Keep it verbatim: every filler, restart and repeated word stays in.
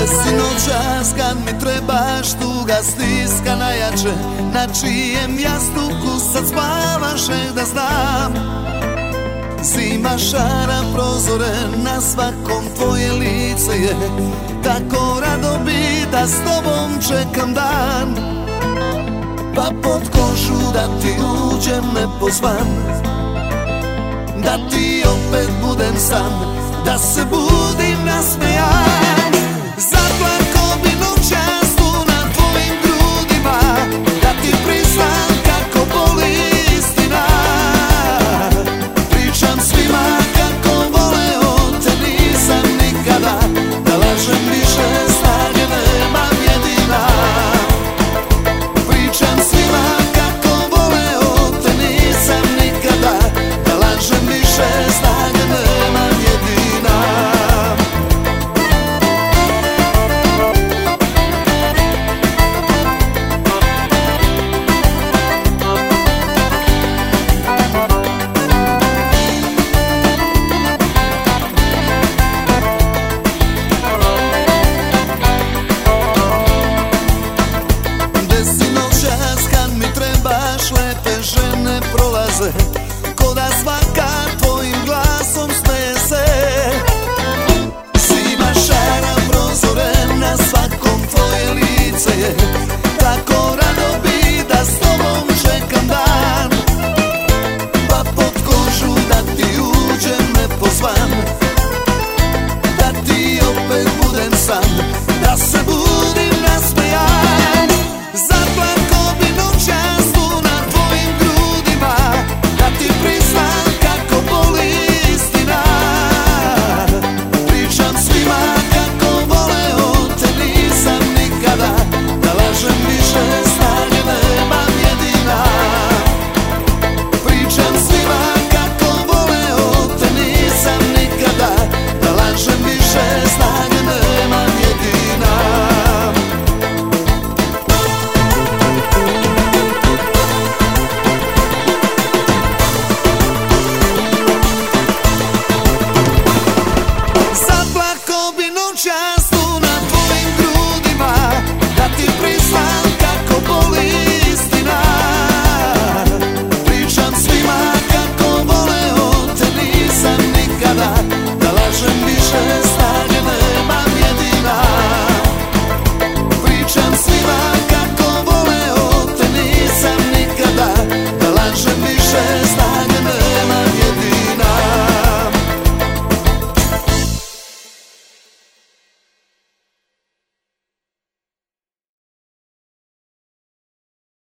si noćas kad mi trebaš, tuga stiska najjače, na čijem jastuku sad spavaš, eh da znam. Zima šara prozore, na svakom tvoje lice je, tako rado bi da s tobom čekam dan. Pa pod kožu da ti uđem nepozvan, da ti opet budem san, da se budim nasmejan. Zaplako bi noćas tu na tvojim grudima, da ti priznam kako boli istina. Pričam svima kako voleo te nisam nikada, da lažem više snage nemam jedina. Pričam svima kako voleo te nisam nikada, da lažem više snage nemam jedina. Lepe žene prolaze, ko da svaka tvojim glasom smeje se. Zima šara prozore, na svakom tvoje lice je, tako rado bi da s tobom čekam dan. Pa pod kožu da ti uđem nepozvan, da ti opet budem san, da se budim nasmejan. Zaplako bi noćas tu na tvojim grudima, da ti priznam kako boli istina. Pričam svima kako voleo te nisam nikada, da lažem više snage nemam jedina. Pričam svima kako voleo te nisam nikada, da lažem više snage nemam jedina. Zaplako bi noćas tu na tvojim grudima, da ti priznam kako boli istina. Pričam svima kako voleo te nisam nikada, da lažem više snage nemam jedina. Pričam svima kako voleo te nisam nikada, da lažem više snage nemam.